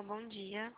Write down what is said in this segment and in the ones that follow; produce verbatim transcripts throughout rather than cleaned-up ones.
Alô, bom dia.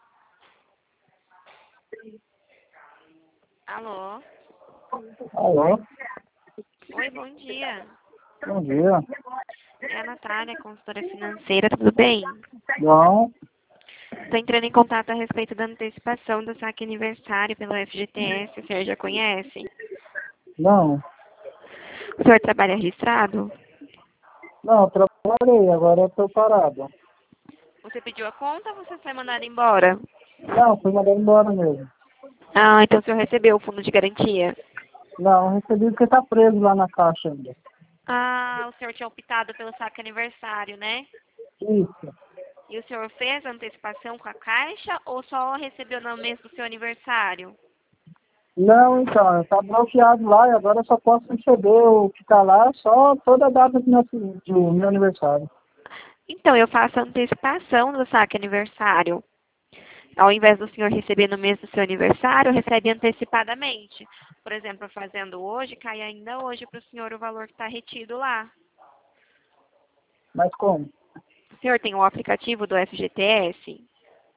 Alô? Alô? Oi, bom dia. Bom dia. É a Natália, consultora financeira, tudo bem? Bom, Estou entrando em contato a respeito da antecipação do saque aniversário pelo F G T S, o senhor já conhece? não. O senhor trabalha registrado? Não, eu trabalhei, agora eu tô parado. Você pediu a conta ou você foi mandado embora? Não, fui mandado embora mesmo. Ah, então o senhor recebeu o fundo de garantia? Não, recebi porque tá preso lá na caixa ainda. Ah, o senhor tinha optado pelo saque aniversário, né? Isso. E o senhor fez a antecipação com a Caixa ou só recebeu no mês do seu aniversário? Não, então, tá bloqueado lá e agora eu só posso receber o que tá lá só toda a data do meu, do meu aniversário. Então, eu faço a antecipação do saque aniversário. Ao invés do senhor receber no mês do seu aniversário, recebe antecipadamente. Por exemplo, fazendo hoje, cai ainda hoje para o senhor o valor que está retido lá. Mas como? O senhor tem o aplicativo do F G T S?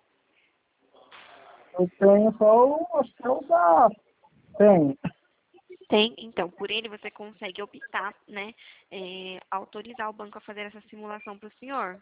Eu tenho só o, acho que é o da... Tem. Tem, então, por ele você consegue optar, né, é, autorizar o banco a fazer essa simulação para o senhor.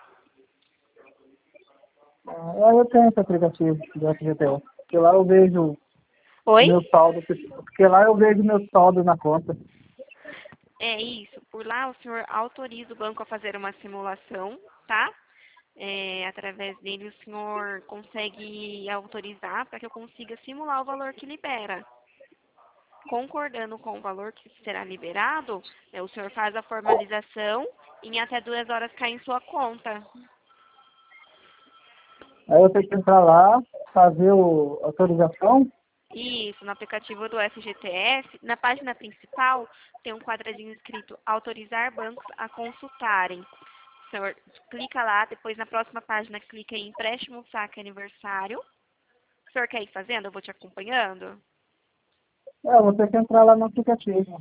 Ah, eu tenho esse aplicativo do F G T S. Porque lá eu vejo Oi? meu saldo, porque lá eu vejo meu saldo na conta. É isso. Por lá, o senhor autoriza o banco a fazer uma simulação, tá? É, através dele, o senhor consegue autorizar para que eu consiga simular o valor que libera. Concordando com o valor que será liberado, né, o senhor faz a formalização e em até duas horas cai em sua conta. Aí eu tenho que entrar lá, fazer o, a autorização. Isso, no aplicativo do F G T S, na página principal, tem um quadradinho escrito autorizar bancos a consultarem. O senhor clica lá, depois na próxima página clica em empréstimo saque aniversário. O senhor quer ir fazendo? Eu vou te acompanhando. É, eu vou ter que entrar lá no aplicativo.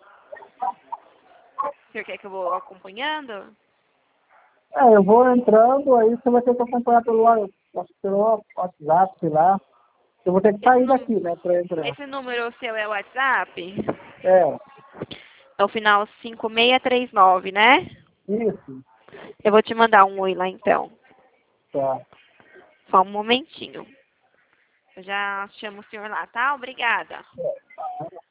O senhor quer que eu vou acompanhando? É, eu vou entrando, aí você vai ter que acompanhar pelo, wa- acho que pelo WhatsApp, sei lá. Eu vou ter que Esse, sair num- daqui, né, pra entrar. esse número seu é o WhatsApp? É, É o final cinco seis três nove, né? isso. Eu vou te mandar um oi lá então. Tá. Só um momentinho. Eu já chamo o senhor lá, tá? Obrigada.